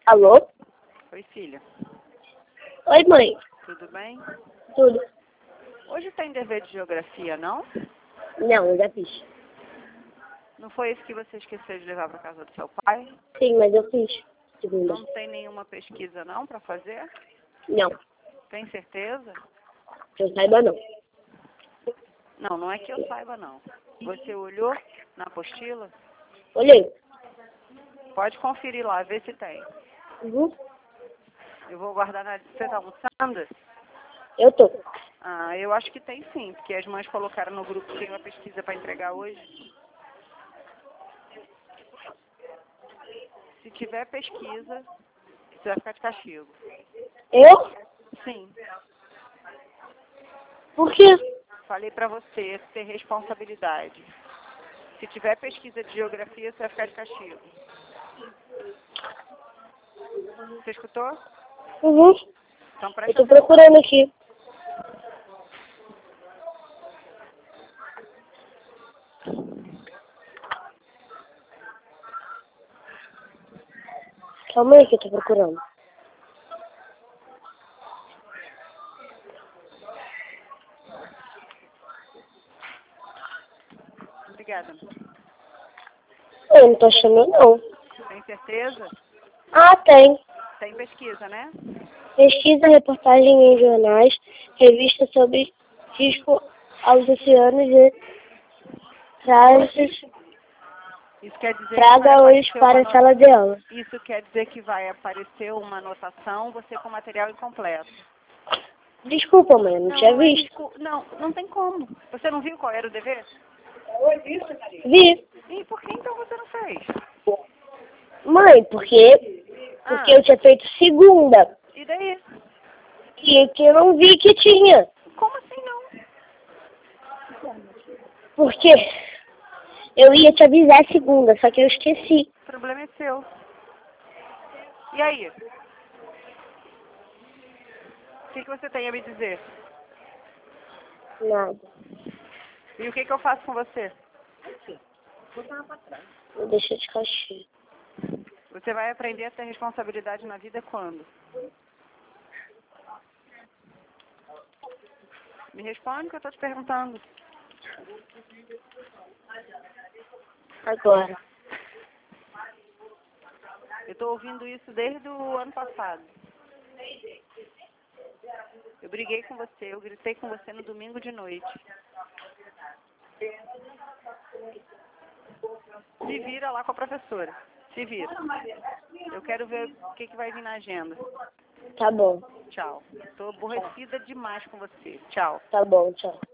Alô? Oi, filha. Oi, mãe. Tudo bem? Tudo? Hoje tem dever de geografia, não? Não, eu já fiz. Não foi esse que você esqueceu de levar para casa do seu pai? Sim, mas eu fiz. Segunda. Não tem nenhuma pesquisa, não, para fazer? Não, Tem certeza? que eu saiba não. Não, não é que eu saiba, não. Você olhou na apostila? Olhei. Pode conferir lá, ver se tem. Uhum. Eu vou guardar na... Você está almoçando? Eu tô. Ah, eu acho que tem sim, porque as mães colocaram no grupo que tem uma pesquisa para entregar hoje. Se tiver pesquisa, você vai ficar de castigo. Eu? Sim. Por quê? Falei pra você ter responsabilidade. Se tiver pesquisa de geografia, você vai ficar de castigo. Você escutou? Uhum. Então Eu presta tô atenção. procurando aqui. Calma aí que eu tô procurando. Obrigada. Eu não tô achando não. Tem certeza? Ah, tem. Tem pesquisa, né? Pesquisa, reportagem em jornais, revista sobre risco aos oceanos e trajes, Isso quer dizer que vai traga-os aparecer para uma a sala de aula. Isso quer dizer que vai aparecer uma anotação, você com material incompleto. Desculpa, mãe, eu não tinha Não é visto. Não, não tem como. Você não viu qual era o dever? Vi. E por que então você não fez? Mãe, porque eu tinha feito segunda. E daí? E que eu não vi que tinha. Como assim não? Porque eu ia te avisar segunda, só que eu esqueci. O problema é seu. E aí? O que você tem a me dizer? Nada. E o que eu faço com você? Vou deixar de castigo. Você vai aprender a ter responsabilidade na vida quando? Me responde o que eu estou te perguntando. Agora. Eu estou ouvindo isso desde o ano passado. Eu briguei com você, eu gritei com você no domingo de noite. Se vira lá com a professora. Se vira. Eu quero ver o que vai vir na agenda. Tá bom. Tchau. Estou aborrecida demais com você. Tchau. Tá bom, tchau.